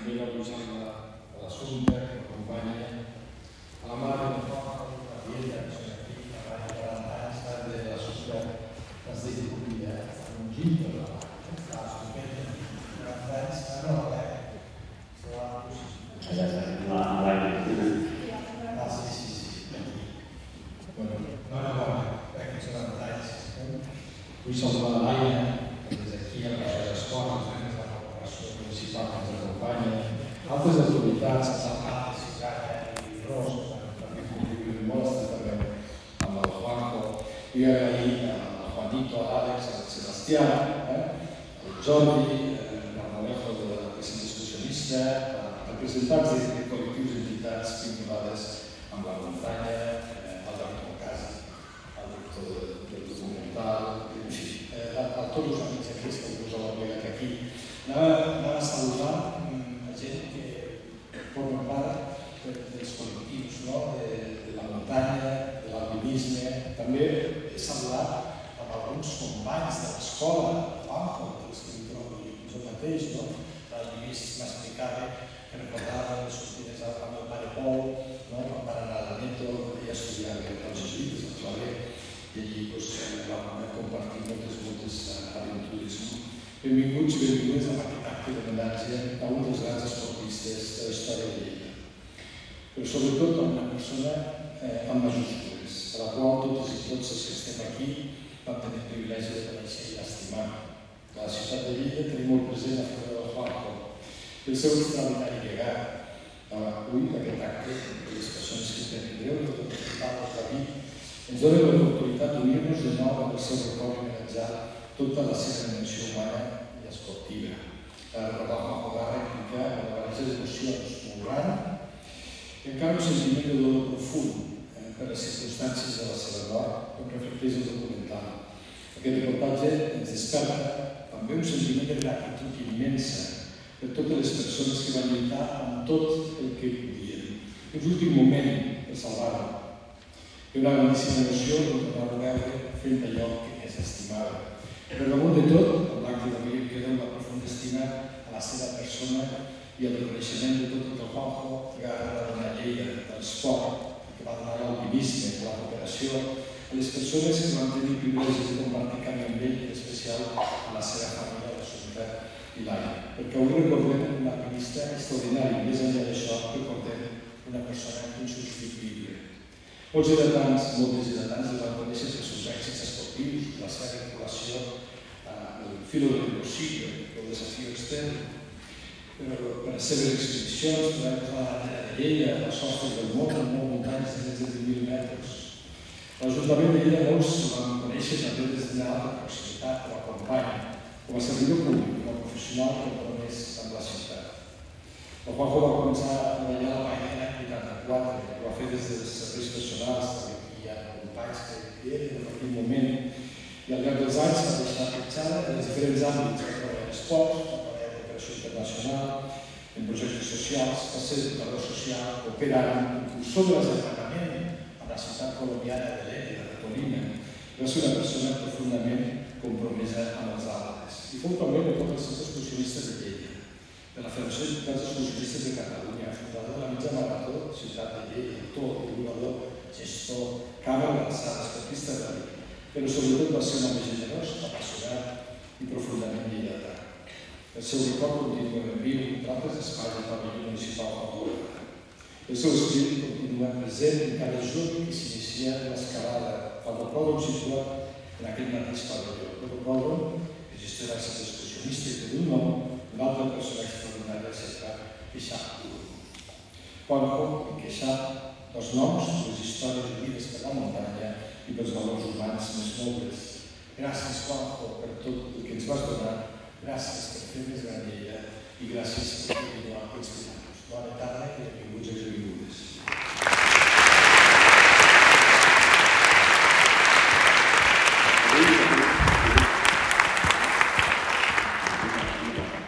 també l'elogiant a l'Assumpta, que m'acompanya, a la mare del Juanjo, a la Dieta, que són aquí, a la mare de 40 anys, de l'Assumpta, les de Curia, està longint per la mare, està estupenda, 40 anys, no, Vull saludar la Laia, que des d'aquí a les escoles, de la corporació municipal que ens acompanya, altres autoritats, Zapata, Cicata i Ros, que també contribuïen molt estretament amb el Juanjo. Vull agrair al Juanito, a l'Àlex, al Sebastià, al Jordi, al Alejo de la Centre Excursionista, a representants de col·lectius i entitats vinculades amb la muntanya, al David Moncasi, al director del documental, a tots els amics aquí que us heu obligat aquí. Anava a saludar a gent que forma part dels col·lectius de la muntanya, de l'alpinisme. També he saludat amb alguns companys de l'escola, del Juanjo, dels que em trobo jo mateix. El Lluís m'explicava que recordava les sortides amb el pare Pol, quan van anar a la Neto, ella estudiava als jesuïtes, al Claver, i allí vam compartir moltes aventures. Benvinguts i benvingudes a aquest acte d'homenatge a un dels grans esportistes de la història de Lleida. Però sobretot a una persona amb majúscules, a la qual totes i tots els que estem aquí vam tenir el privilegi de conèixer i estimar. A la ciutat de Lleida tenim molt present la figura del Juanjo, el seu extraordinari llegat. Avui, aquest acte, les persones que tindreu, el principal és David, ens dona l'oportunitat d'unir-nos de nou amb el seu record i homenatjar tota la seva dimensió humana i esportiva. Recordar el Juanjo Garra implica una barreja d'emocions molt gran i encara un sentiment de dolor profund per les circumstàncies de la seva mort, com reflecteix el documental. Aquest reportatge ens desperta també un sentiment de gratitud immensa per totes les persones que van lluitar amb tot el que podien. Fins l'últim moment per salvar-lo. Hi ha una grandíssima emoció de tornar-ho a veure fent allò que més estimava. Per damunt de tot, en l'acte d'avui em queda una profunda estima a la seva persona i el reconeixement de tot el que el Juanjo va donar a Lleida, de l'esport, que va donar l'alpinisme, de la cooperació, a les persones que van tenir privilegis de compartir camí amb ell, en especial a la seva família, la societat i l'Aia. Perquè avui recordem un alpinista extraordinari, més enllà d'això recordem una persona insubstituïble. Molts edetans, moltes edetans el van conèixer pels seus èxits esportius, la seva vinculació al filo de l'impossible, el desafió extern, per les seves expedicions, per la bandera de Lleida, les sostres del món, amb muntanyes de més de 10.000 metres. L'Ajuntament de Lleida molts el van conèixer també des d'una altra proximitat, com a company, com a servidor públic, com a professional que compromès amb la ciutat. El Juanjo va començar a treballar a la Paella l'any 84, ho va fer des dels serveis personals, perquè hi ha companys que eren en aquell moment, i al llarg dels anys va deixar petjada en els diferents àmbits, va treballar en esports, va treballar en cooperació internacional, en projectes socials, va ser educador social, operant, impulsor de l'agermanament amb la ciutat colombiana de Lleida, de Tolima. Va ser una persona profundament compromesa amb els altres. I fou també de tots els centres excursionistes de Lleida, de la Federació d'Entitats Excursionistes de Catalunya, fundador de la mitja marató Ciutat de Lleida, autor, divulgador, gestor, càmera d'alçada, esportista de la però sobretot va ser un home generós, apassionat i profundament lleidatà. El seu record continua viu en altres espais del pavelló municipal de Barcelona. El seu espírit continua present en cada juny que s'inicia l'escalada al rocòdrom situat en aquest mateix pavelló. El rocòdrom que gestiona el centre excursionista i té un nom, una altra persona extraordinària cerca Queixà. Juanjo i Queixà, dos noms, les històries vivides per la muntanya i pels valors humans més nobles. Gràcies, Juanjo, per tot el que ens vas donar, gràcies per fer més gran Lleida i gràcies per continuar inspirant-nos. Bona tarda i benvinguts.